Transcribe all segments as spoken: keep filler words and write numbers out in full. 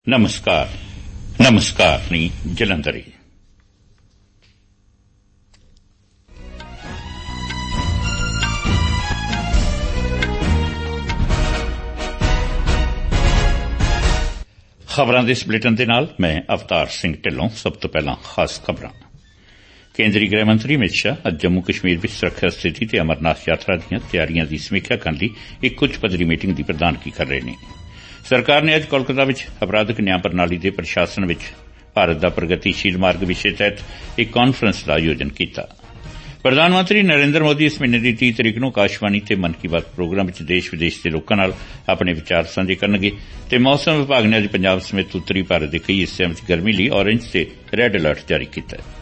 ਨਮਸਕਾਰ ਨਮਸਕਾਰ ਨਹੀਂ ਜਲੰਧਰੀ। ਖਬਰਾਂ ਦੇ ਇਸ ਬੁਲੇਟਿਨ ਦੇ ਨਾਲ ਮੈਂ ਅਵਤਾਰ ਸਿੰਘ ਢਿੱਲੋਂ। ਸਭ ਤੋਂ ਪਹਿਲਾਂ ਖਾਸ ਖਬਰਾਂ। ਕੇਂਦਰੀ ਗ੍ਰਹਿ ਮੰਤਰੀ ਅਮਿਤ ਸ਼ਾਹ ਅੱਜ ਜੰਮੂ ਕਸ਼ਮੀਰ ਵਿੱਚ ਸੁਰੱਖਿਆ ਸਥਿਤੀ ਤੇ ਅਮਰਨਾਥ ਯਾਤਰਾ ਦੀਆਂ ਤਿਆਰੀਆਂ ਦੀ ਸਮੀਖਿਆ ਕਰਨ ਲਈ ਇੱਕ ਉੱਚ ਪੱਧਰੀ ਮੀਟਿੰਗ ਦੀ ਪ੍ਰਧਾਨਗੀ ਕਰ ਰਹੇ ਨੇ। ਸਰਕਾਰ ਨੇ ਅੱਜ ਕੋਲਕਾਤਾ ਵਿੱਚ ਅਪਰਾਧਕ ਨਿਆਂ ਪ੍ਰਣਾਲੀ ਦੇ ਪ੍ਰਸ਼ਾਸਨ ਵਿੱਚ ਭਾਰਤ ਦਾ ਪ੍ਰਗਤੀਸ਼ੀਲ ਮਾਰਗ ਵਿਸ਼ੇ ਤਹਿਤ ਇੱਕ ਕਾਨਫਰੰਸ ਦਾ ਆਯੋਜਨ ਕੀਤਾ। ਪ੍ਰਧਾਨ ਮੰਤਰੀ ਨਰਿੰਦਰ ਮੋਦੀ ਇਸ ਮਹੀਨੇ ਦੀ ਤੀਹ ਤਰੀਕ ਨੂੰ ਆਕਾਸ਼ਵਾਣੀ ਤੇ ਮਨ ਕੀ ਬਾਤ ਪ੍ਰੋਗਰਾਮ ਵਿੱਚ ਦੇਸ਼ ਵਿਦੇਸ਼ ਦੇ ਲੋਕਾਂ ਨਾਲ ਆਪਣੇ ਵਿਚਾਰ ਸਾਂਝੇ ਕਰਨਗੇ ਤੇ ਮੌਸਮ ਵਿਭਾਗ ਨੇ ਅੱਜ ਪੰਜਾਬ ਸਮੇਤ ਉੱਤਰੀ ਭਾਰਤ ਦੇ ਕਈ ਹਿੱਸਿਆਂ ਵਿੱਚ ਗਰਮੀ ਲਈ ਔਰੇਂਜ ਤੇ ਰੈੱਡ ਅਲਰਟ ਜਾਰੀ ਕੀਤਾ ਹੈ।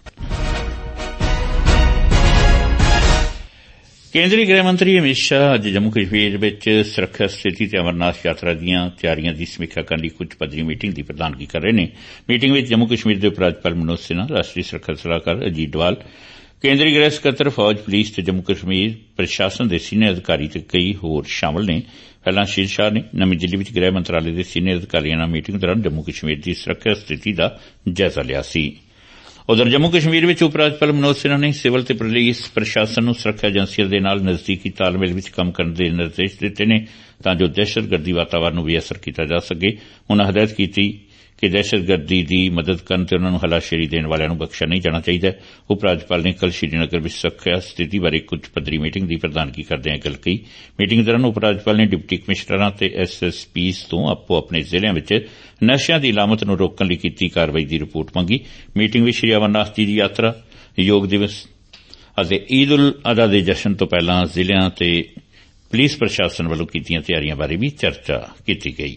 ਕੇਂਦਰੀ ਗ੍ਰਹਿ ਮੰਤਰੀ ਅਮਿਤ ਸ਼ਾਹ ਅੱਜ ਜੰਮੂ ਕਸ਼ਮੀਰ ਵਿੱਚ ਸੁਰੱਖਿਆ ਸਥਿਤੀ ਤੇ ਅਮਰਨਾਥ ਯਾਤਰਾ ਦੀਆਂ ਤਿਆਰੀਆਂ ਦੀ ਸਮੀਖਿਆ ਕਰਨ ਲਈ ਉੱਚ ਪੱਧਰੀ ਮੀਟਿੰਗ ਦੀ ਪ੍ਰਧਾਨਗੀ ਕਰ ਰਹੇ ਨੇ। ਮੀਟਿੰਗ ਵਿੱਚ ਜੰਮੂ ਕਸ਼ਮੀਰ ਦੇ ਉਪ ਰਾਜਪਾਲ ਮਨੋਜ ਸਿਨਹਾ, ਰਾਸ਼ਟਰੀ ਸੁਰੱਖਿਆ ਸਲਾਹਕਾਰ ਅਜੀਤ ਡੋਵਾਲ, ਕੇਂਦਰੀ ਗ੍ਰਹਿ ਸਕੱਤਰ ਫੌਜ, ਪੁਲਿਸ ਤੇ ਜੰਮੂ ਕਸ਼ਮੀਰ ਪ੍ਰਸ਼ਾਸਨ ਦੇ ਸੀਨੀਅਰ ਅਧਿਕਾਰੀ ਤੇ ਕਈ ਹੋਰ ਸ਼ਾਮਲ ਨੇ। ਪਹਿਲਾਂ ਸ਼੍ਰੀ ਸ਼ਾਹ ਨੇ ਨਵੀਂ ਦਿੱਲੀ ਵਿੱਚ ਗ੍ਰਹਿ ਮੰਤਰਾਲੇ ਦੇ ਸੀਨੀਅਰ ਅਧਿਕਾਰੀਆਂ ਨਾਲ ਮੀਟਿੰਗ ਦੌਰਾਨ ਜੰਮੂ ਕਸ਼ਮੀਰ ਦੀ ਸੁਰੱਖਿਆ ਸਥਿਤੀ ਦਾ ਜਾਇਜ਼ਾ ਲਿਆ ਸੀ। ਉਧਰ ਜੰਮੂ ਕਸ਼ਮੀਰ ਵਿੱਚ ਉਪ ਰਾਜਪਾਲ ਮਨੋਜ ਸਿਨਹਾ ਨੇ ਸਿਵਲ ਤੇ ਪੁਲਿਸ ਪ੍ਰਸ਼ਾਸਨ ਨੂੰ ਸੁਰੱਖਿਆ ਏਜੰਸੀਆਂ ਦੇ ਨਾਲ ਨਜ਼ਦੀਕੀ ਤਾਲਮੇਲ ਵਿੱਚ ਕੰਮ ਕਰਨ ਦੇ ਨਿਰਦੇਸ਼ ਦਿੱਤੇ ਨੇ ਤਾਂ ਜੋ ਦਹਿਸ਼ਤਗਰਦੀ ਵਾਤਾਵਰਨ ਨੂੰ ਵੀ ਅਸਰ ਕੀਤਾ ਜਾ ਸਕੇ। ਉਨ੍ਹਾਂ ਹਦਾਇਤ ਕੀਤੀ ਕਿ ਦਹਿਸ਼ਤਗਰਦੀ ਦੀ ਮਦਦ ਕਰਨ ਤੇ ਉਨ੍ਹਾਂ ਨੂੰ ਹਲਾਸ਼ੇਰੀ ਦੇਣ ਵਾਲਿਆਂ ਨੂੰ ਬਖਸ਼ਿਆ ਨਹੀਂ ਜਾਣਾ ਚਾਹੀਦਾ। ਉਪ ਰਾਜਪਾਲ ਨੇ ਕੱਲ੍ਹ ਸ਼੍ਰੀਨਗਰ ਵਿੱਚ ਸੁਰੱਖਿਆ ਸਥਿਤੀ ਬਾਰੇ ਇੱਕ ਉੱਚ ਪੱਧਰੀ ਮੀਟਿੰਗ ਦੀ ਪ੍ਰਧਾਨਗੀ ਕਰਦਿਆਂ ਇਹ ਗੱਲ ਕਹੀ। ਮੀਟਿੰਗ ਦੌਰਾਨ ਉਪ ਰਾਜਪਾਲ ਨੇ ਡਿਪਟੀ ਕਮਿਸ਼ਨਰਾਂ ਤੇ ਐਸ ਐਸ ਪੀਜ਼ ਤੋਂ ਆਪੋ ਆਪਣੇ ਜ਼ਿਲ੍ਹਿਆਂ ਵਿੱਚ ਨਸ਼ਿਆਂ ਦੀ ਲਾਮਤ ਨੂੰ ਰੋਕਣ ਲਈ ਕੀਤੀ ਕਾਰਵਾਈ ਦੀ ਰਿਪੋਰਟ ਮੰਗੀ। ਮੀਟਿੰਗ ਵਿੱਚ ਸ੍ਰੀ ਅਮਰਨਾਥ ਜੀ ਦੀ ਯਾਤਰਾ, ਯੋਗ ਦਿਵਸ ਅਤੇ ਈਦ ਉਲ ਅਜ਼ਹਾ ਦੇ ਜਸ਼ਨ ਤੋਂ ਪਹਿਲਾਂ ਜ਼ਿਲ੍ਹਿਆਂ ਤੇ ਪੁਲਿਸ ਪ੍ਰਸ਼ਾਸਨ ਵੱਲੋਂ ਕੀਤੀਆਂ ਤਿਆਰੀਆਂ ਬਾਰੇ ਵੀ ਚਰਚਾ ਕੀਤੀ ਗਈ।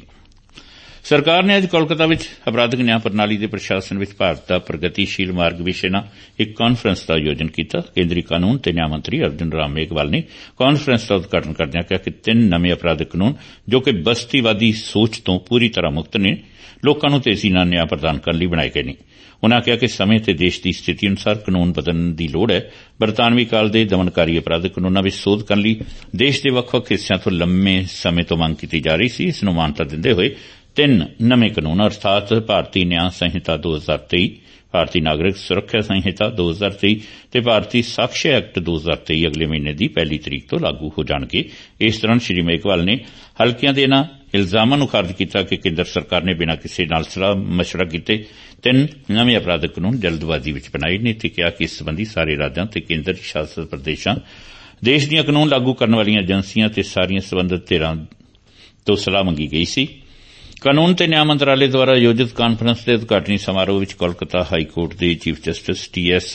ਸਰਕਾਰ ਨੇ ਅੱਜ ਕੋਲਕਾਤਾ ਵਿੱਚ ਅਪਰਾਧਕ ਨਿਆਂ ਪ੍ਰਣਾਲੀ ਦੇ ਪ੍ਰਸ਼ਾਸਨ ਵਿੱਚ ਭਾਰਤ ਦਾ ਪ੍ਰਗਤੀਸ਼ੀਲ ਮਾਰਗ ਵਿਸ਼ੇ ਨਾਲ ਇੱਕ ਕਾਨਫਰੰਸ ਦਾ ਆਯੋਜਨ ਕੀਤਾ। ਕੇਂਦਰੀ ਕਾਨੂੰਨ ਤੇ ਨਿਆਂ ਮੰਤਰੀ ਅਰਜੁਨ ਰਾਮ ਮੇਘਵਾਲ ਨੇ ਕਾਨਫਰੰਸ ਦਾ ਉਦਘਾਟਨ ਕਰਦਿਆਂ ਕਿਹਾ ਕਿ ਤਿੰਨ ਨਵੇਂ ਅਪਰਾਧਕ ਕਾਨੂੰਨ ਜੋ ਕਿ ਬਸਤੀਵਾਦੀ ਸੋਚ ਤੋਂ ਪੂਰੀ ਤਰ੍ਹਾਂ ਮੁਕਤ ਨੇ, ਲੋਕਾਂ ਨੂੰ ਤੇਜ਼ੀ ਨਾਲ ਨਿਆਂ ਪ੍ਰਦਾਨ ਕਰਨ ਲਈ ਬਣਾਏ ਗਏ ਨੇ। ਉਨ੍ਹਾਂ ਕਿਹਾ ਕਿ ਸਮੇਂ ਤੇ ਦੇਸ਼ ਦੀ ਸਥਿਤੀ ਅਨੁਸਾਰ ਕਾਨੂੰਨ ਬਦਲਣ ਦੀ ਲੋੜ ਹੈ। ਬਰਤਾਨਵੀ ਕਾਲ ਦੇ ਦਮਨਕਾਰੀ ਅਪਰਾਧਕ ਕਾਨੂੰਨਾਂ ਵਿੱਚ ਸੋਧ ਕਰਨ ਲਈ ਦੇਸ਼ ਦੇ ਵੱਖ-ਵੱਖ ਹਿੱਸਿਆਂ ਤੋਂ ਲੰਮੇ ਸਮੇਂ ਤੋਂ ਮੰਗ ਕੀਤੀ ਜਾ ਰਹੀ ਸੀ। ਇਸ ਨੂੰ ਮਾਨਤਾ ਦਿੰਦੇ ਹੋਏ ਤਿੰਨ ਨਵੇਂ ਕਾਨੂੰਨ ਅਰਥਾਤ ਭਾਰਤੀ ਨਿਆਂ ਸੰਹਿਤਾ ਦੋ ਹਜ਼ਾਰ ਤੇਈ, ਭਾਰਤੀ ਨਾਗਰਿਕ ਸੁਰੱਖਿਆ ਸੰਹਿਤਾ ਦੋ ਹਜ਼ਾਰ ਤੇਈ ਤੇ ਭਾਰਤੀ ਸਾਕਸ਼ੀ ਐਕਟ ਦੋ ਹਜ਼ਾਰ ਤੇਈ ਅਗਲੇ ਮਹੀਨੇ ਦੀ ਪਹਿਲੀ ਤਰੀਕ ਤੋਂ ਲਾਗੂ ਹੋ ਜਾਣਗੇ। ਇਸ ਦੌਰਾਨ ਸ੍ਰੀ ਮੇਘਵਾਲ ਨੇ ਹਲਕਿਆਂ ਦੇ ਇਨ੍ਹਾਂ ਇਲਜ਼ਾਮਾਂ ਨੂੰ ਖਾਰਜ ਕੀਤਾ ਕਿ ਕੇਂਦਰ ਸਰਕਾਰ ਨੇ ਬਿਨਾਂ ਕਿਸੇ ਨਾਲ ਸਲਾਹ ਮਸ਼ਵਰਾ ਕੀਤੇ ਤਿੰਨ ਨਵੇਂ ਅਪਰਾਧਕ ਕਾਨੂੰਨ ਜਲਦਬਾਜ਼ੀ ਵਿੱਚ ਬਣਾਏ ਨੇ ਤੇ ਕਿਹਾ ਕਿ ਇਸ ਸਬੰਧੀ ਸਾਰੇ ਰਾਜਾਂ ਤੇ ਕੇਂਦਰ ਸ਼ਾਸਤ ਪ੍ਰਦੇਸ਼ਾਂ, ਦੇਸ਼ ਦੀਆਂ ਕਾਨੂੰਨ ਲਾਗੂ ਕਰਨ ਵਾਲੀਆਂ ਏਜੰਸੀਆਂ ਤੇ ਸਾਰੀਆਂ ਸਬੰਧਤ ਧਿਰਾਂ ਤੋਂ ਸਲਾਹ ਮੰਗੀ ਗਈ ਸੀ। ਕਾਨੂੰਨ ਤੇ ਨਿਆਂ ਮੰਤਰਾਲੇ ਦੁਆਰਾ ਆਯੋਜਿਤ ਕਾਨਫਰੰਸ ਦੇ ਉਦਘਾਟਨੀ ਸਮਾਰੋਹ ਵਿੱਚ ਕੋਲਕਾਤਾ ਹਾਈ ਕੋਰਟ ਦੇ chief justice T S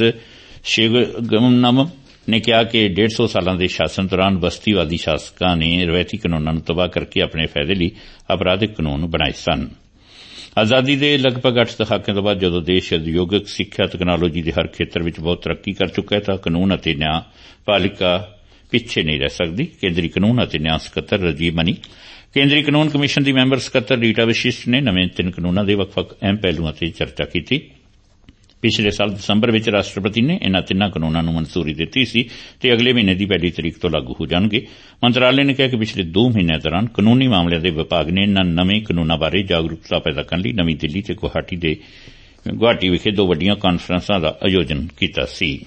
Sivagnanam ਨੇ ਕਿਹਾ ਕਿ ਡੇਢ ਸੌ ਸਾਲਾਂ ਦੇ ਸ਼ਾਸਨ ਦੌਰਾਨ ਬਸਤੀਵਾਦੀ ਸ਼ਾਸਕਾਂ ਨੇ ਰਵਾਇਤੀ ਕਾਨੂੰਨਾਂ ਨੂੰ ਤਬਾਹ ਕਰਕੇ ਆਪਣੇ ਫਾਇਦੇ ਲਈ ਅਪਰਾਧਿਕ ਕਾਨੂੰਨ ਬਣਾਏ ਸਨ। ਆਜ਼ਾਦੀ ਦੇ ਲਗਭਗ ਅੱਠ ਦਹਾਕਿਆਂ ਤੋਂ ਬਾਅਦ ਜਦੋਂ ਦੇਸ਼ ਉਦਯੋਗਿਕ, ਸਿੱਖਿਆ, ਤਕਨਾਲੋਜੀ ਦੇ ਹਰ ਖੇਤਰ ਵਿੱਚ ਬਹੁਤ ਤਰੱਕੀ ਕਰ ਚੁੱਕਾ ਹੈ ਤਾਂ ਕਾਨੂੰਨ ਅਤੇ ਨਿਆਂ ਪਾਲਿਕਾ ਪਿੱਛੇ ਨਹੀਂ ਰਹਿ ਸਕਦੀ। ਕੇਂਦਰੀ ਕਾਨੂੰਨ ਅਤੇ ਨਿਆਂ ਸਕੱਤਰ ਰਾਜੀਵ ਮਨੀ, ਕੇਂਦਰੀ ਕਾਨੂੰਨ ਕਮਿਸ਼ਨ ਦੀ ਮੈਂਬਰ ਸਕੱਤਰ ਰੀਟਾ ਵਸ਼ਿਸ਼ਟ ਨੇ ਨਵੇਂ ਤਿੰਨ ਕਾਨੂੰਨਾਂ ਦੇ ਵੱਖ-ਵੱਖ ਅਹਿਮ ਪਹਿਲੂਆਂ ਤੇ ਚਰਚਾ ਕੀਤੀ। ਪਿਛਲੇ ਸਾਲ ਦਸੰਬਰ ਵਿੱਚ ਰਾਸ਼ਟਰਪਤੀ ਨੇ ਇਨ੍ਹਾਂ ਤਿੰਨਾਂ ਕਾਨੂੰਨਾਂ ਨੂੰ ਮਨਜ਼ੂਰੀ ਦਿੱਤੀ ਸੀ ਤੇ ਅਗਲੇ ਮਹੀਨੇ ਦੀ ਪਹਿਲੀ ਤਰੀਕ ਤੋਂ ਲਾਗੂ ਹੋ ਜਾਣਗੇ। ਮੰਤਰਾਲੇ ਨੇ ਕਿਹਾ ਕਿ ਪਿਛਲੇ ਦੋ ਮਹੀਨਿਆਂ ਦੌਰਾਨ ਕਾਨੂੰਨੀ ਮਾਮਲਿਆਂ ਦੇ ਵਿਭਾਗ ਨੇ ਇਨ੍ਹਾਂ ਨਵੇਂ ਕਾਨੂੰਨਾਂ ਬਾਰੇ ਜਾਗਰੂਕਤਾ ਪੈਦਾ ਕਰਨ ਲਈ ਨਵੀਂ ਦਿੱਲੀ ਤੇ ਗੁਵਾਹਾਟੀ ਦੇ ਗੁਵਾਹਾਟੀ ਵਿਖੇ ਦੋ ਵੱਡੀਆਂ ਕਾਨਫਰੰਸਾਂ ਦਾ ਆਯੋਜਨ ਕੀਤਾ ਸੀ।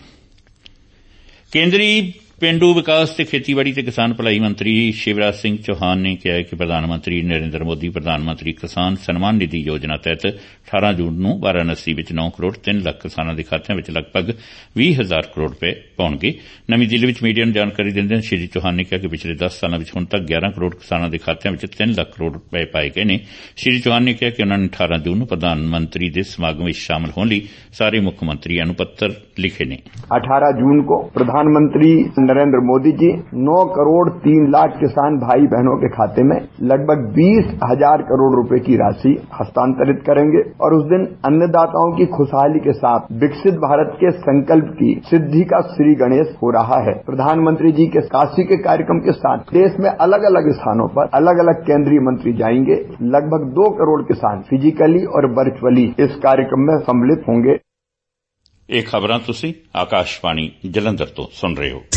ਕੇਂਦਰੀ ਪੇਂਡੂ ਵਿਕਾਸ ਤੇ ਖੇਤੀਬਾੜੀ ਤੇ ਕਿਸਾਨ ਭਲਾਈ ਮੰਤਰੀ ਸ਼ਿਵਰਾਜ ਸਿੰਘ ਚੌਹਾਨ ਨੇ ਕਿਹਾ ਹੈ ਕਿ ਪ੍ਰਧਾਨ ਮੰਤਰੀ ਨਰਿੰਦਰ ਮੋਦੀ ਪ੍ਰਧਾਨ ਮੰਤਰੀ ਕਿਸਾਨ ਸਨਮਾਨ ਨਿਧੀ ਯੋਜਨਾ ਤਹਿਤ ਅਠਾਰਾਂ ਜੂਨ ਨੂੰ ਵਾਰਾਣਸੀ ਵਿੱਚ ਨੌ ਕਰੋੜ ਤਿੰਨ ਲੱਖ ਕਿਸਾਨਾਂ ਦੇ ਖਾਤਿਆਂ ਵਿੱਚ ਲਗਭਗ ਵੀਹ ਹਜ਼ਾਰ ਕਰੋੜ ਰੁਪਏ ਪਾਉਣਗੇ। ਨਵੀਂ ਦਿੱਲੀ ਵਿੱਚ ਮੀਡੀਆ ਨੂੰ ਜਾਣਕਾਰੀ ਦਿੰਦਿਆਂ ਸ਼੍ਰੀ ਚੌਹਾਨ ਨੇ ਕਿਹਾ ਕਿ ਪਿਛਲੇ ਦਸ ਸਾਲਾਂ ਵਿੱਚ ਹੁਣ ਤੱਕ ਗਿਆਰਾਂ ਕਰੋੜ ਕਿਸਾਨਾਂ ਦੇ ਖਾਤਿਆਂ ਵਿੱਚ ਤਿੰਨ ਲੱਖ ਕਰੋੜ ਰੁਪਏ ਪਾਏ ਗਏ ਨੇ। ਸ਼੍ਰੀ ਚੌਹਾਨ ਨੇ ਕਿਹਾ ਕਿ ਉਨ੍ਹਾਂ ਨੇ ਅਠਾਰਾਂ ਜੂਨ ਨੂੰ ਪ੍ਰਧਾਨ ਮੰਤਰੀ ਦੇ ਸਮਾਗਮ ਵਿੱਚ ਸ਼ਾਮਲ ਹੋਣ ਲਈ ਸਾਰੇ ਮੁੱਖ ਮੰਤਰੀਆਂ ਨੂੰ ਪੱਤਰ ਲਿਖੇ ਨੇ। अठारह जून को प्रधानमंत्री नरेंद्र मोदी जी नौ करोड़ तीन लाख किसान भाई बहनों के खाते में लगभग बीस हजार करोड़ रुपए की राशि हस्तांतरित करेंगे और उस दिन अन्नदाताओं की खुशहाली के साथ विकसित भारत के संकल्प की सिद्धि का श्री गणेश हो रहा है। प्रधानमंत्री जी के काशी के कार्यक्रम के साथ देश में अलग अलग स्थानों पर अलग अलग केंद्रीय मंत्री जाएंगे। लगभग दो करोड़ किसान फिजिकली और वर्चुअली इस कार्यक्रम में सम्मिलित होंगे। ਇਹ ਖਬਰਾਂ ਤੁਸੀਂ ਆਕਾਸ਼ਵਾਣੀ ਜਲੰਧਰ ਤੋਂ ਸੁਣ ਰਹੇ ਹੋ।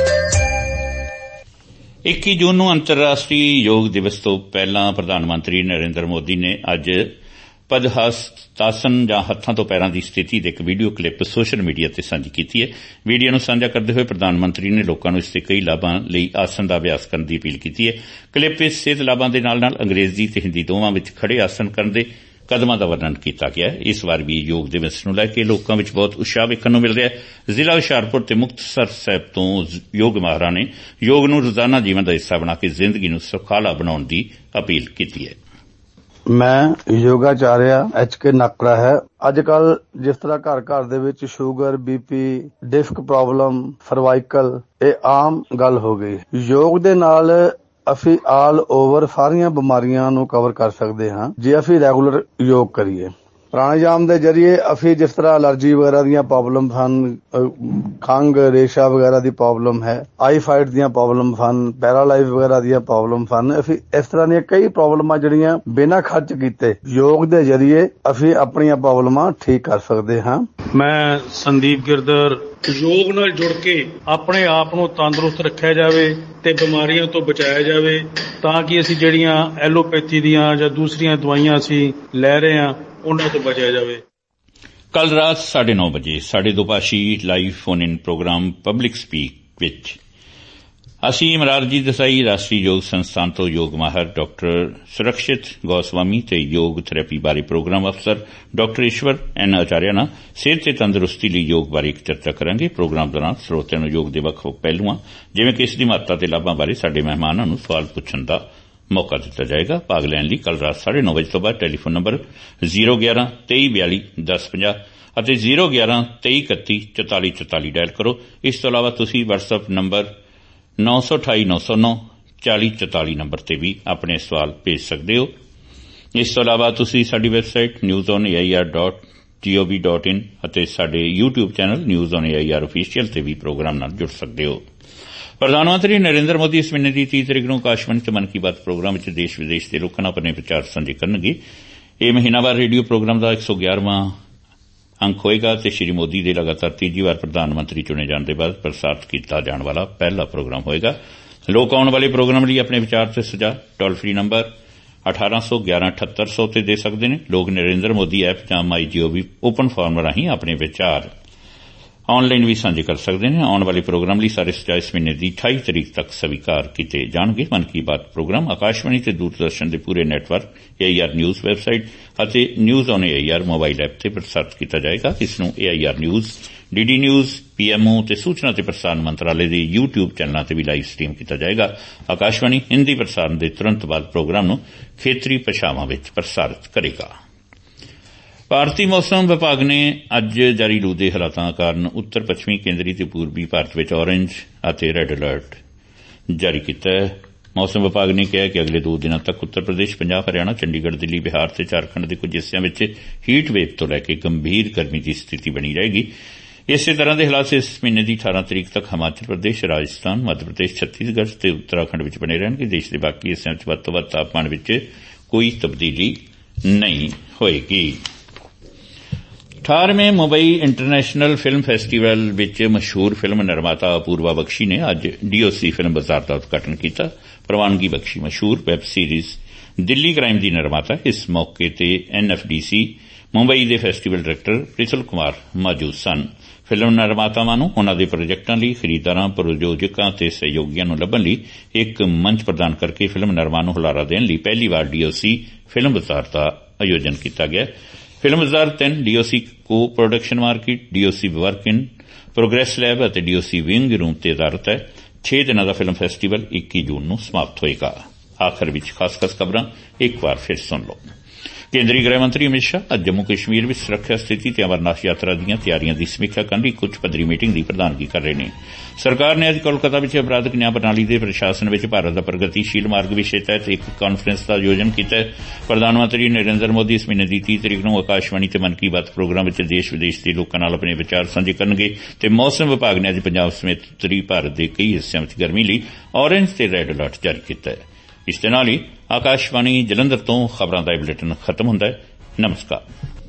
ਇੱਕੀ ਜੂਨ ਨੂੰ ਅੰਤਰਰਾਸ਼ਟਰੀ ਯੋਗ ਦਿਵਸ ਤੋਂ ਪਹਿਲਾਂ ਪ੍ਰਧਾਨ ਮੰਤਰੀ ਨਰਿੰਦਰ ਮੋਦੀ ਨੇ ਅੱਜ ਪਦਹਸਤਾਸਨ ਜਾਂ ਹੱਥਾਂ ਤੋਂ ਪੈਰਾਂ ਦੀ ਸਥਿਤੀ ਦੇ ਇੱਕ ਵੀਡੀਓ ਕਲਿੱਪ ਸੋਸ਼ਲ ਮੀਡੀਆ ਤੇ ਸਾਂਝੀ ਕੀਤੀ ਹੈ। ਵੀਡੀਓ ਨੂੰ ਸਾਂਝਾ ਕਰਦੇ ਹੋਏ ਪ੍ਰਧਾਨ ਮੰਤਰੀ ਨੇ ਲੋਕਾਂ ਨੂੰ ਇਸ ਦੇ ਕਈ ਲਾਭਾਂ ਲਈ ਆਸਨ ਦਾ ਅਭਿਆਸ ਕਰਨ ਦੀ ਅਪੀਲ ਕੀਤੀ ਹੈ। ਕਲਿੱਪ ਵਿੱਚ ਸਿਹਤ ਲਾਭਾਂ ਦੇ ਨਾਲ ਨਾਲ ਅੰਗਰੇਜ਼ੀ ਤੇ ਹਿੰਦੀ ਦੋਵਾਂ ਵਿੱਚ ਖੜੇ ਆਸਨ ਕਰਨ ਦੇ ਕਦਮਾਂ ਦਾ ਵਰਣਨ ਕੀਤਾ ਗਿਆ ਹੈ। ਇਸ ਵਾਰ ਵੀ ਯੋਗ ਦਿਵਸ ਨੂੰ ਲੈ ਕੇ ਲੋਕਾਂ ਵਿੱਚ ਬਹੁਤ ਉਤਸ਼ਾਹ ਵੇਖਣ ਨੂੰ ਮਿਲ ਰਿਹਾ ਹੈ। ਜ਼ਿਲ੍ਹਾ ਹੁਸ਼ਿਆਰਪੁਰ ਤੇ ਮੁਕਤਸਰ ਸਾਹਿਬ ਤੋਂ ਯੋਗ ਮਾਹਰਾਂ ਨੇ ਯੋਗ ਨੂੰ ਰੋਜ਼ਾਨਾ ਜੀਵਨ ਦਾ ਹਿੱਸਾ ਬਣਾ ਕੇ ਜ਼ਿੰਦਗੀ ਨੂੰ ਸੁਖਾਲਾ ਬਣਾਉਣ ਦੀ ਅਪੀਲ ਕੀਤੀ ਹੈ। ਮੈਂ ਯੋਗਾਚਾਰਿਆ ਐਚ ਕੇ ਨਾਕੜਾ ਹੈ। ਅੱਜ ਕੱਲ ਜਿਸ ਤਰ੍ਹਾਂ ਘਰ ਘਰ ਦੇ ਵਿੱਚ sugar, BP, disc problem, cervical ਇਹ ਆਮ ਗੱਲ ਹੋ ਗਈ। ਯੋਗ ਦੇ ਨਾਲ ਅਸੀਂ ਆਲ ਓਵਰ ਸਾਰੀਆਂ ਬਿਮਾਰੀਆਂ ਨੂੰ ਕਵਰ ਕਰ ਸਕਦੇ ਹਾਂ ਜੇ ਅਸੀਂ ਰੈਗੂਲਰ ਯੋਗ ਕਰੀਏ। ਪ੍ਰਾਣਾਯਾਮ ਦੇ ਜਰੀਏ ਅਸੀਂ ਜਿਸ ਤਰ੍ਹਾਂ ਅਲਰਜੀ ਵਗੈਰਾ ਦੀਆਂ ਪ੍ਰੋਬਲਮ ਹਨ, ਖੰਘ, ਰੇਸ਼ਾ ਵਗੈਰਾ ਦੀ ਪ੍ਰੋਬਲਮ ਹੈ, ਆਈਸਾਈਟ ਦੀਆਂ ਪ੍ਰੋਬਲਮ ਹਨ, ਪੈਰਾਲਾਈਜ਼ ਵਗੈਰਾ ਦੀਆਂ ਪ੍ਰੋਬਲਮ ਹਨ, ਅਸੀਂ ਇਸ ਤਰ੍ਹਾਂ ਦੀਆਂ ਕਈ ਪ੍ਰੋਬਲਮਾਂ ਜਿਹੜੀਆਂ ਬਿਨਾਂ ਖਰਚ ਕੀਤੇ ਯੋਗ ਦੇ ਜਰੀਏ ਅਸੀਂ ਆਪਣੀਆਂ ਪ੍ਰੋਬਲਮਾਂ ਠੀਕ ਕਰ ਸਕਦੇ ਹਾਂ। ਮੈਂ ਸੰਦੀਪ ਗਿਰਦਰ। ਯੋਗ ਨਾਲ ਜੁੜ ਕੇ ਆਪਣੇ ਆਪ ਨੂੰ ਤੰਦਰੁਸਤ ਰੱਖਿਆ ਜਾਵੇ ਤੇ ਬਿਮਾਰੀਆਂ ਤੋਂ ਬਚਾਇਆ ਜਾਵੇ ਤਾਂ ਕਿ ਅਸੀਂ ਜਿਹੜੀਆਂ ਐਲੋਪੈਥੀ ਦੀਆਂ ਜਾਂ ਦੂਸਰੀਆਂ ਦਵਾਈਆਂ ਅਸੀਂ ਲੈ ਰਹੇ ਹਾਂ ਉਹਨਾਂ ਤੋਂ ਬਚਿਆ ਜਾਵੇ। ਕੱਲ ਰਾਤ ਸਾਢੇ ਨੌ ਵਜੇ ਸਾਡੇ ਦੋਭਾਸ਼ੀ live phone in programme public speak ਵਿੱਚ ਅਸੀਂ ਮਰਾਰਜੀ ਦੇਸਾਈ ਰਾਸ਼ਟਰੀ ਯੋਗ ਸੰਸਥਾਨ ਤੋਂ ਯੋਗ ਮਾਹਰ ਡਾਕਟਰ ਸੁਰਕਸ਼ਿਤ ਗੋਸਵਾਮੀ ਤੇ ਯੋਗ ਥੈਰੇਪੀ ਬਾਰੇ ਪ੍ਰੋਗਰਾਮ ਅਫਸਰ ਡਾਕਟਰ ਈਸ਼ਵਰ ਐਨ ਆਚਾਰਿਆ ਨਾਲ ਸਿਹਤ ਤੇ ਤੰਦਰੁਸਤੀ ਲਈ ਯੋਗ ਬਾਰੇ ਇੱਕ ਚਰਚਾ ਕਰਾਂਗੇ। ਪ੍ਰੋਗਰਾਮ ਦੌਰਾਨ ਸਰੋਤਿਆਂ ਨੂੰ ਯੋਗ ਦੇ ਵੱਖ-ਵੱਖ ਪਹਿਲੂਆਂ ਜਿਵੇਂ ਕਿ ਇਸ ਦੀ ਮਹੱਤਤਾ ਤੇ ਲਾਭਾਂ ਬਾਰੇ ਸਾਡੇ ਮਹਿਮਾਨਾਂ ਨੂੰ ਸਵਾਲ ਪੁੱਛਣ ਦਾ ਮੌਕਾ ਦਿੱਤਾ ਜਾਏਗਾ। ਭਾਗ ਲੈਣ ਲਈ ਕੱਲ ਰਾਤ ਸਾਢੇ ਨੌ ਵਜੇ ਤੋਂ ਬਾਅਦ ਟੈਲੀਫੋਨ ਨੰਬਰ ਜ਼ੀਰੋ ਗਿਆਰਾਂ ਤੇਈ ਬਿਆਲੀ ਦਸ ਪੰਜਾਹ ਅਤੇ ਜ਼ੀਰੋ ਗਿਆਰਾਂ ਤੇਈ ਇਕੱਤੀ ਚੌਤਾਲੀ ਚੌਤਾਲੀ ਡਾਇਲ ਕਰੋ। ਇਸ ਤੋਂ ਇਲਾਵਾ ਤੁਸੀਂ ਵਟਸਐਪ ਨੰਬਰ ਨੌ ਸੌ ਅਠਾਈ ਨੌ ਸੌ ਨੌ ਚਾਲੀ ਚੌਤਾਲੀ ਨੰਬਰ ਤੇ ਵੀ ਆਪਣੇ ਸਵਾਲ ਭੇਜ ਸਕਦੇ ਹੋ। ਇਸ ਤੋਂ ਇਲਾਵਾ ਤੁਸੀਂ ਸਾਡੀ website news on A I R dot G O V dot in ਅਤੇ ਸਾਡੇ YouTube channel news on A I R official ਤੇ ਵੀ ਪ੍ਰੋਗਰਾਮ ਨਾਲ ਜੁੜ ਸਕਦੇ ਹੋ। ਪ੍ਰਧਾਨ ਮੰਤਰੀ ਨਰਿੰਦਰ ਮੋਦੀ ਇਸ ਮਹੀਨੇ ਦੀ ਤੀਹ ਤਰੀਕ ਨੂੰ ਆਕਾਸ਼ਵਾਣੀ ਤੇ ਮਨ ਕੀ ਬਾਤ ਪ੍ਰੋਗਰਾਮ ਵਿੱਚ ਦੇਸ਼ ਵਿਦੇਸ਼ ਦੇ ਲੋਕਾਂ ਨਾਲ ਆਪਣੇ ਵਿਚਾਰ ਸਾਂਝੇ ਕਰਨਗੇ। ਇਹ ਮਹੀਨਾਵਾਰ ਰੇਡੀਓ ਪ੍ਰੋਗਰਾਮ ਦਾ ਇੱਕ ਸੌ ਗਿਆਰਵਾਂ ਅੰਕ ਹੋਏਗਾ ਅਤੇ ਸ਼੍ਰੀ ਮੋਦੀ ਦੇ ਲਗਾਤਾਰ ਤੀਜੀ ਵਾਰ ਪ੍ਰਧਾਨ ਮੰਤਰੀ ਚੁਣੇ ਜਾਣ ਦੇ ਬਾਅਦ ਪ੍ਰਸਾਰਿਤ ਕੀਤਾ ਜਾਣ ਵਾਲਾ ਪਹਿਲਾ ਪ੍ਰੋਗਰਾਮ ਹੋਏਗਾ। ਲੋਕ ਆਉਣ ਵਾਲੇ ਪ੍ਰੋਗਰਾਮ ਲਈ ਆਪਣੇ ਵਿਚਾਰ ਤੇ ਸੁਝਾਅ ਟੋਲ ਫਰੀ ਨੰਬਰ ਅਠਾਰਾਂ ਸੌ ਗਿਆਰਾਂ ਅਠੱਤਰ ਸੌ ਤੇ ਦੇ ਸਕਦੇ ਨੇ। ਲੋਕ ਨਰਿੰਦਰ ਮੋਦੀ ਐਪ ਜਾਂ ਮਾਈ ਜੀਓਵੀ ਓਪਨ ਫੋਰਮ ਰਾਹੀਂ ਆਪਣੇ ਵਿਚਾਰ ਆਨਲਾਈਨ ਵੀ ਸਾਂਝੇ ਕਰ ਸਕਦੇ ਨੇ। ਆਉਣ ਵਾਲੇ ਪ੍ਰੋਗਰਾਮ ਲਈ ਸਾਰੇ ਸੁਝਾਅ ਇਸ ਮਹੀਨੇ ਦੀ ਅਠਾਈ ਤਰੀਕ ਤੱਕ ਸਵੀਕਾਰ ਕੀਤੇ ਜਾਣਗੇ। ਮਨ ਕੀ ਬਾਤ ਪ੍ਰੋਗਰਾਮ ਆਕਾਸ਼ਵਾਣੀ ਤੇ ਦੂਰਦਰਸ਼ਨ ਦੇ ਪੂਰੇ network A I R news website ਅਤੇ news on A I R mobile app ਤੇ ਪ੍ਰਸਾਰਿਤ ਕੀਤਾ ਜਾਏਗਾ। ਇਸ ਨੂੰ A I R news, D D news, P M O ਤੇ ਸੂਚਨਾ ਤੇ ਪ੍ਰਸਾਰਣ ਮੰਤਰਾਲੇ ਦੇ ਯੂਟਿਊਬ ਚੈਨਲਾਂ ਤੇ ਵੀ ਲਾਈਵ ਸਟ੍ਰੀਮ ਕੀਤਾ ਜਾਏਗਾ। ਆਕਾਸ਼ਵਾਣੀ ਹਿੰਦੀ ਪ੍ਰਸਾਰਣ ਦੇ ਤੁਰੰਤ ਬਾਅਦ ਪ੍ਰੋਗਰਾਮ ਨੂੰ ਖੇਤਰੀ ਭਾਸ਼ਾਵਾਂ ਵਿੱਚ ਪ੍ਰਸਾਰਿਤ ਕਰੇਗਾ। ਭਾਰਤੀ ਮੌਸਮ ਵਿਭਾਗ ਨੇ ਅੱਜ ਜਾਰੀ ਲੂ ਦੇ ਹਾਲਾਤਾਂ ਕਾਰਨ ਉੱਤਰ ਪੱਛਮੀ, ਕੇਂਦਰੀ ਤੇ ਪੂਰਬੀ ਭਾਰਤ ਵਿੱਚ ਔਰੇਂਜ ਅਤੇ ਰੈੱਡ ਅਲਰਟ ਜਾਰੀ ਕੀਤਾ ਹੈ। ਮੌਸਮ ਵਿਭਾਗ ਨੇ ਕਿਹਾ ਕਿ ਅਗਲੇ ਦੋ ਦਿਨਾਂ ਤੱਕ ਉੱਤਰ ਪ੍ਰਦੇਸ਼, ਪੰਜਾਬ, ਹਰਿਆਣਾ, ਚੰਡੀਗੜ੍ਹ, ਦਿੱਲੀ, ਬਿਹਾਰ ਤੇ ਝਾਰਖੰਡ ਦੇ ਕੁਝ ਹਿੱਸਿਆਂ ਵਿੱਚ ਹੀਟ ਵੇਵ ਤੋਂ ਲੈ ਕੇ ਗੰਭੀਰ ਗਰਮੀ ਦੀ ਸਥਿਤੀ ਬਣੀ ਰਹੇਗੀ। ਇਸੇ ਤਰ੍ਹਾਂ ਦੇ ਹਾਲਾਤ ਇਸ ਮਹੀਨੇ ਦੀ ਅਠਾਰਾਂ ਤਰੀਕ ਤੱਕ ਹਿਮਾਚਲ ਪ੍ਰਦੇਸ਼, ਰਾਜਸਥਾਨ, ਮੱਧ ਪ੍ਰਦੇਸ਼, ਛੱਤੀਸਗੜ੍ਹ ਤੇ ਉੱਤਰਾਖੰਡ ਵਿੱਚ ਬਣੇ ਰਹਿਣਗੇ। ਦੇਸ਼ ਦੇ ਬਾਕੀ ਹਿੱਸਿਆਂ ਵਿੱਚ ਵੱਧ ਤੋਂ ਵੱਧ ਤਾਪਮਾਨ ਵਿੱਚ ਕੋਈ ਤਬਦੀਲੀ ਨਹੀਂ ਹੋਏਗੀ। ਅਠਾਰਵੇਂ ਮੁੰਬਈ ਇੰਟਰਨੈਸ਼ਨਲ ਫਿਲਮ ਫੈਸਟੀਵਲ ਵਿੱਚ ਮਸ਼ਹੂਰ ਫਿਲਮ ਨਿਰਮਾਤਾ ਅਪੂਰਵਾ ਬਖਸ਼ੀ ਨੇ ਅੱਜ ਡੀਓਸੀ ਫਿਲਮ ਬਾਜ਼ਾਰ ਦਾ ਉਦਘਾਟਨ ਕੀਤਾ। ਪ੍ਰਵਾਨਗੀ ਬਖਸ਼ੀ ਮਸ਼ਹੂਰ ਵੈਬ ਸੀਰੀਜ਼ ਦਿੱਲੀ ਕ੍ਰਾਈਮ ਦੀ ਨਿਰਮਾਤਾ। ਇਸ ਮੌਕੇ ਤੇ N F D C Mumbai ਦੇ ਫੈਸਟੀਵਲ ਡਾਇਰੈਕਟਰ ਪ੍ਰਿਤਲ ਕੁਮਾਰ ਮੌਜੂਦ ਸਨ। ਫਿਲਮ ਨਿਰਮਾਤਾਵਾਂ ਨੂੰ ਉਨ੍ਹਾਂ ਦੇ ਪ੍ਰੋਜੈਕਟਾਂ ਲਈ ਖਰੀਦਦਾਰਾਂ, ਪ੍ਰਯੋਜਕਾਂ ਤੇ ਸਹਿਯੋਗੀਆਂ ਨੂੰ ਲੱਭਣ ਲਈ ਇੱਕ ਮੰਚ ਪ੍ਰਦਾਨ ਕਰਕੇ ਫਿਲਮ ਨਿਰਮਾਣ ਨੂੰ ਹੁਲਾਰਾ ਦੇਣ ਲਈ ਪਹਿਲੀ ਵਾਰ ਡੀਓਸੀ ਫਿਲਮ ਬਾਜ਼ਾਰ ਦਾ ਆਯੋਜਨ ਕੀਤਾ ਗਿਆ। ਫਿਲਮ ਬਾਜ਼ਾਰ ਤਿੰਨ DOC co production market, DOC work in progress lab ਅਤੇ ਡੀਓਸੀ ਵਿੰਗ ਰੂਮ ਤੇ ਆਧਾਰਿਤ ਹੈ। ਛੇ ਦਿਨਾਂ ਦਾ ਫਿਲਮ ਫੈਸਟੀਵਲ ਇੱਕੀ ਜੂਨ ਨੂੰ ਸਮਾਪਤ ਹੋਏਗਾ। ਆਖਰ ਵਿੱਚ ਖਾਸ-ਖਾਸ ਖਬਰਾਂ ਇੱਕ ਵਾਰ ਫਿਰ ਸੁਣ ਲਓ। ਕੇਂਦਰੀ ਗ੍ਰਹਿ ਮੰਤਰੀ ਅਮਿਤ ਸ਼ਾਹ ਅੱਜ ਜੰਮੂ ਕਸ਼ਮੀਰ ਵਿੱਚ ਸੁਰੱਖਿਆ ਸਥਿਤੀ ਤੇ ਅਮਰਨਾਥ ਯਾਤਰਾ ਦੀਆਂ ਤਿਆਰੀਆਂ ਦੀ ਸਮੀਖਿਆ ਕਰਨ ਲਈ ਇੱਕ ਉੱਚ ਪੱਧਰੀ ਮੀਟਿੰਗ ਦੀ ਪ੍ਰਧਾਨਗੀ ਕਰ ਰਹੇ ਨੇ। ਸਰਕਾਰ ਨੇ ਅੱਜ ਕੋਲਕਾਤਾ ਵਿੱਚ ਅਪਰਾਧਿਕ ਨਿਆਂ ਪ੍ਰਣਾਲੀ ਦੇ ਪ੍ਰਸ਼ਾਸਨ ਵਿੱਚ ਭਾਰਤ ਦਾ ਪ੍ਰਗਤੀਸ਼ੀਲ ਮਾਰਗ ਵਿਸ਼ੇ ਤਹਿਤ ਇੱਕ ਕਾਨਫਰੰਸ ਦਾ ਆਯੋਜਨ ਕੀਤਾ। ਪ੍ਰਧਾਨ ਮੰਤਰੀ ਨਰਿੰਦਰ ਮੋਦੀ ਇਸ ਮਹੀਨੇ ਦੀ ਤੀਹ ਤਰੀਕ ਨੂੰ ਆਕਾਸ਼ਵਾਣੀ ਤੇ ਮਨ ਕੀ ਬਾਤ ਪ੍ਰੋਗਰਾਮ ਵਿੱਚ ਦੇਸ਼ ਵਿਦੇਸ਼ ਦੇ ਲੋਕਾਂ ਨਾਲ ਆਪਣੇ ਵਿਚਾਰ ਸਾਂਝੇ ਕਰਨਗੇ ਤੇ ਮੌਸਮ ਵਿਭਾਗ ਨੇ ਅੱਜ ਪੰਜਾਬ ਸਮੇਤ ਉੱਤਰੀ ਭਾਰਤ ਦੇ ਕਈ ਹਿੱਸਿਆਂ ਵਿੱਚ ਗਰਮੀ ਲਈ ਔਰੇਂਜ ਤੇ ਰੈੱਡ ਅਲਰਟ ਜਾਰੀ ਕੀਤਾ ਹੈ। ਇਸ ਦੇ ਨਾਲ ਹੀ ਆਕਾਸ਼ਵਾਣੀ ਜਲੰਧਰ ਤੋਂ ਖਬਰਾਂ ਦਾ ਇਹ ਬੁਲੇਟਿਨ ਖਤਮ ਹੁੰਦਾ ਹੈ। ਨਮਸਕਾਰ।